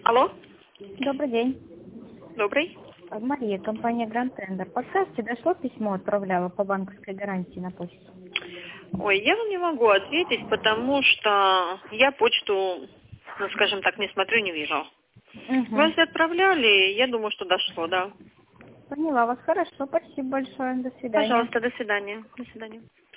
Алло, Добрый день. добрый. Мария, компания Grand Tender. Подскажите, дошло письмо, отправляла по банковской гарантии на почту? Ой, я вам не могу ответить, потому что я почту, ну, скажем так, не смотрю, не вижу. Вы Угу. если отправляли, я думаю, что дошло, да. Поняла вас. Хорошо, спасибо большое. До свидания. Пожалуйста, до свидания. До свидания.